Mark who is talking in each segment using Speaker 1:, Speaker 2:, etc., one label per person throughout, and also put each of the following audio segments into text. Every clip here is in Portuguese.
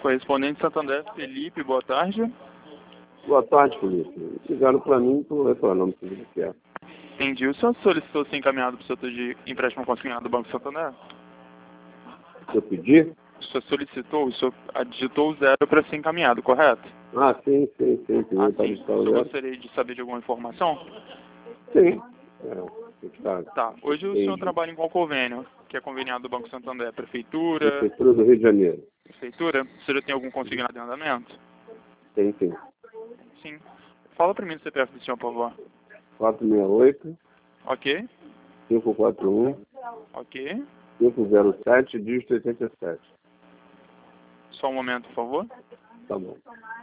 Speaker 1: Correspondente Santander, Felipe, boa tarde.
Speaker 2: Boa tarde, Felipe. Ligaram para mim para o retorno, não sei o que é.
Speaker 1: Entendi. O senhor solicitou ser encaminhado para o setor de empréstimo consignado do Banco Santander?
Speaker 2: Se eu pedir?
Speaker 1: O senhor solicitou, o senhor digitou o 0 para ser encaminhado, correto?
Speaker 2: Ah, sim.
Speaker 1: Sim. O senhor gostaria de saber de alguma informação?
Speaker 2: Sim.
Speaker 1: Tá. Hoje o senhor trabalha em qual convênio? Que é conveniado do Banco Santander? Prefeitura?
Speaker 2: Prefeitura do Rio de Janeiro.
Speaker 1: Prefeitura? O senhor tem algum consignado em andamento?
Speaker 2: Tem, sim.
Speaker 1: Sim. Fala para mim do CPF do senhor, por favor.
Speaker 2: 468
Speaker 1: Ok.
Speaker 2: 541
Speaker 1: Ok.
Speaker 2: 507, dígito 87.
Speaker 1: Só um momento, por favor.
Speaker 2: Tá bom.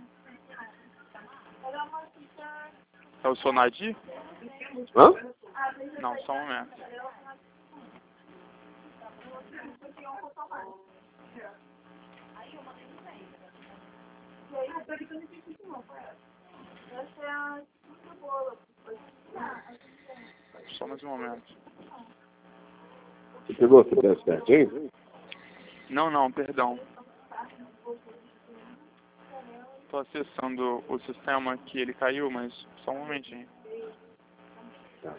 Speaker 1: É o senhor Nadir?
Speaker 2: Hã?
Speaker 1: Não, só um momento. Só mais um momento.
Speaker 2: Você pegou o CPF certinho?
Speaker 1: Não, perdão. Estou acessando o sistema que ele caiu, mas só um momentinho.
Speaker 2: Tá.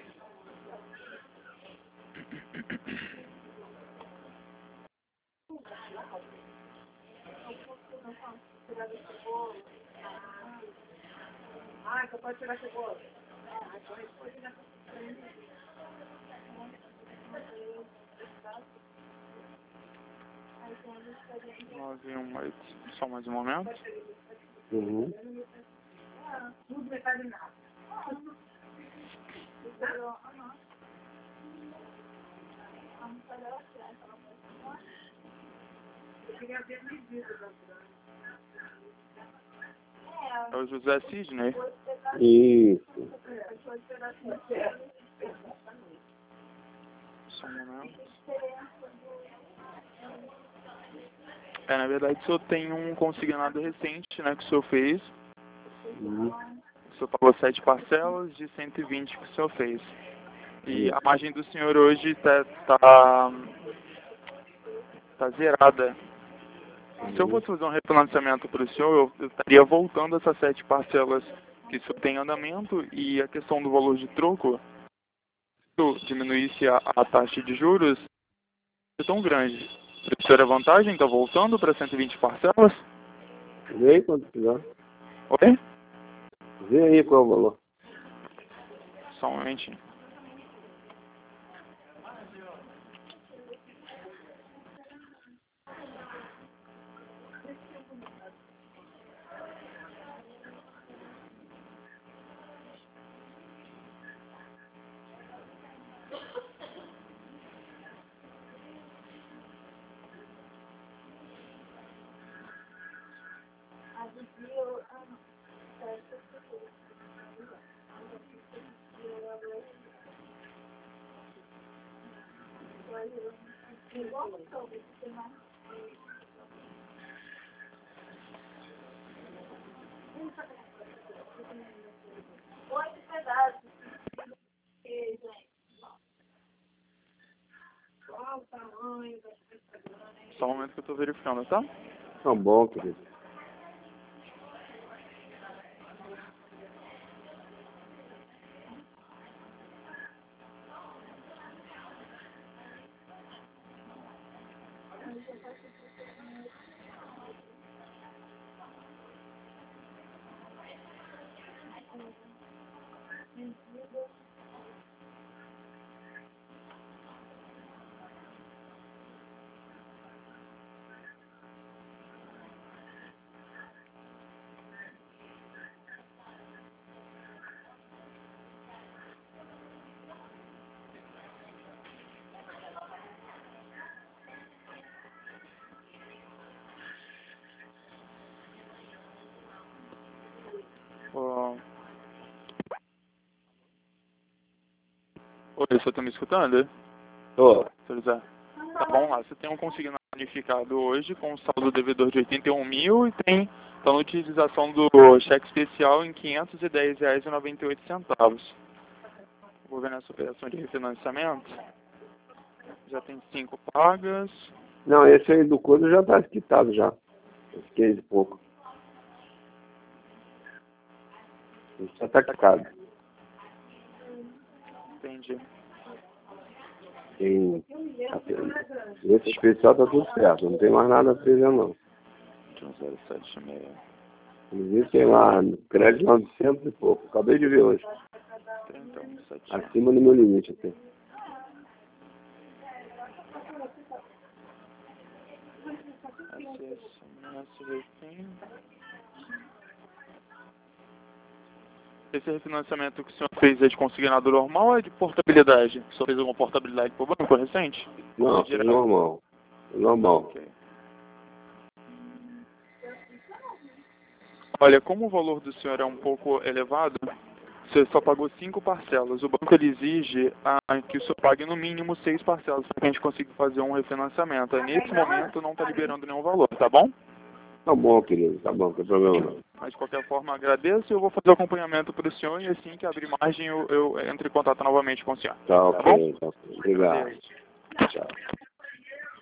Speaker 3: Pode tirar cebola.
Speaker 1: 918. Só mais um momento.
Speaker 2: Uhum.
Speaker 1: É o José Sidney.
Speaker 2: Isso.
Speaker 1: Só um momento. Na verdade, o senhor tem um consignado recente, né, que o senhor fez.
Speaker 2: Uhum.
Speaker 1: O senhor pagou 7 parcelas de 120 que o senhor fez. E a margem do senhor hoje tá zerada. Se eu fosse fazer um refinanciamento para o senhor, eu estaria voltando essas 7 parcelas que o senhor tem em andamento, e a questão do valor de troco, se eu diminuísse a taxa de juros, é tão grande. Para o senhor é vantagem, está voltando para 120 parcelas?
Speaker 2: Vê aí quanto quiser.
Speaker 1: Oi?
Speaker 2: Vê aí qual é o valor.
Speaker 1: Só um momentinho. Só um momento que eu estou verificando, tá?
Speaker 2: Tá bom, querido.
Speaker 1: Oi, o senhor está me escutando?
Speaker 2: Tô.
Speaker 1: Seu José. Tá bom, lá. Você tem um consignado unificado hoje com um saldo devedor de 81 mil e tem a utilização do cheque especial em R$ 510,98. Vou ver nessa operação de refinanciamento. Já tem 5 pagas.
Speaker 2: Não, esse aí do coisa já tá quitado já. Uns 15 e pouco. A gente está atacado.
Speaker 1: Entendi.
Speaker 2: Esse especial tá tudo certo, não tem mais nada seja não.
Speaker 1: De 1076.
Speaker 2: Inclusive tem lá, crédito 900 e pouco. Acabei de ver hoje.
Speaker 1: 3171.
Speaker 2: Acima do meu limite até.
Speaker 1: Esse refinanciamento que o senhor fez é de consignado normal ou é de portabilidade? O senhor fez alguma portabilidade para o banco recente?
Speaker 2: Não, é normal. É normal.
Speaker 1: Okay. Olha, como o valor do senhor é um pouco elevado, você só pagou 5 parcelas. O banco ele exige que o senhor pague no mínimo 6 parcelas para que a gente consiga fazer um refinanciamento. Nesse momento não está liberando nenhum valor, tá bom?
Speaker 2: Tá bom, querido, tá bom, não tem problema não.
Speaker 1: Mas de qualquer forma agradeço e eu vou fazer o acompanhamento para o senhor e assim que abrir margem eu entro em contato novamente com o senhor.
Speaker 2: Tá
Speaker 1: Tá bom?
Speaker 2: ok, tá ok. Obrigado.
Speaker 1: Adeus.
Speaker 2: Tchau.